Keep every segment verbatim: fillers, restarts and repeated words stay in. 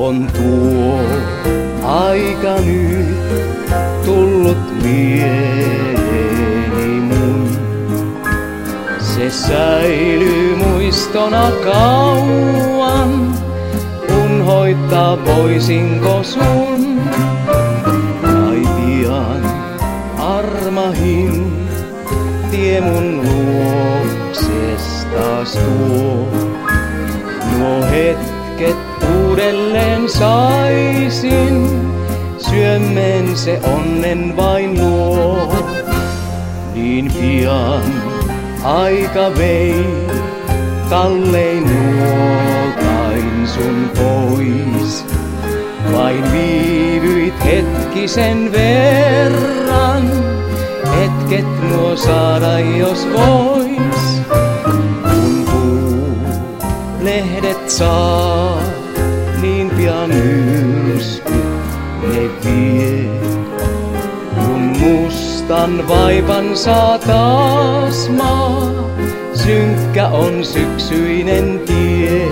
On tuo aika nyt tullut mieleeni mun. Se säilyy muistona kauan, unhoittaa voisinko sun. Ai pian armahin, tie mun luoksestas tuo. Nuo hetket uudelleen saisin, syömmen se onnen vain luo. Niin pian aika vei, kallein nuoltain sun pois. Vain viivyit hetkisen verran, hetket nuo saada jos vois. Kun puu lehdet saa, niin pian myrskyt ne vie. Kun mustan vaipan saa taas maa, synkkä on syksyinen tie.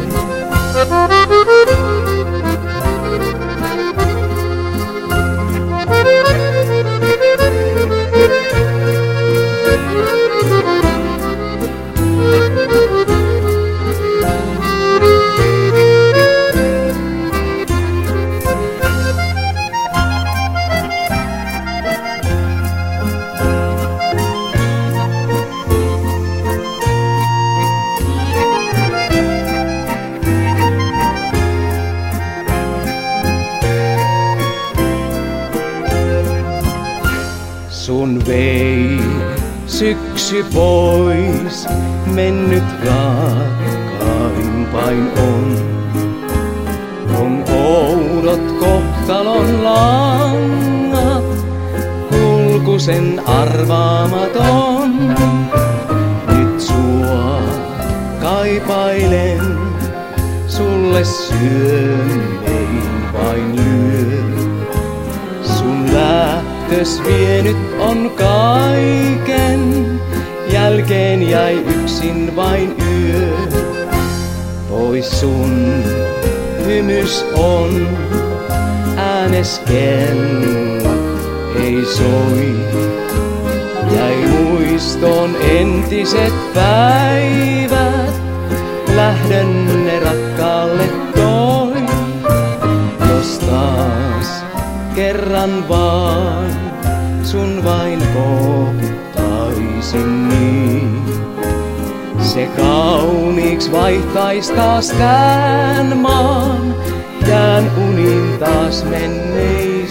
Sun vei syksy pois, mennyt rakkaimpain on. On oudot kohtalon langat, kulkusen arvaamaton. Nyt sua kaipailen, sulle syömmein vain lyö. Sun lähtös vienyt on kaiken, jälkeen jäi yksin vain yö. Pois sun hymys on, äänes kellot ei soi. Jäi muistoon entiset päivät, lähdön ne rakkaalle toi. Jos taas kerran vaan sun vain kohtaisin niin, se kauniiksi vaihtais taas tän maan, jään unin taas menneisiin.